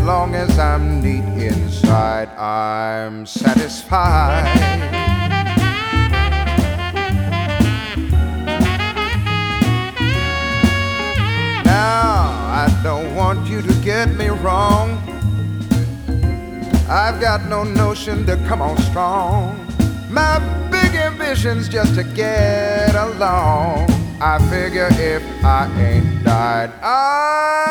long as I'm neat inside, I'm satisfied. Now, I don't want you to get me wrong. I've got no notion to come on strong. My big ambition's just to get along. I figure if I ain't died,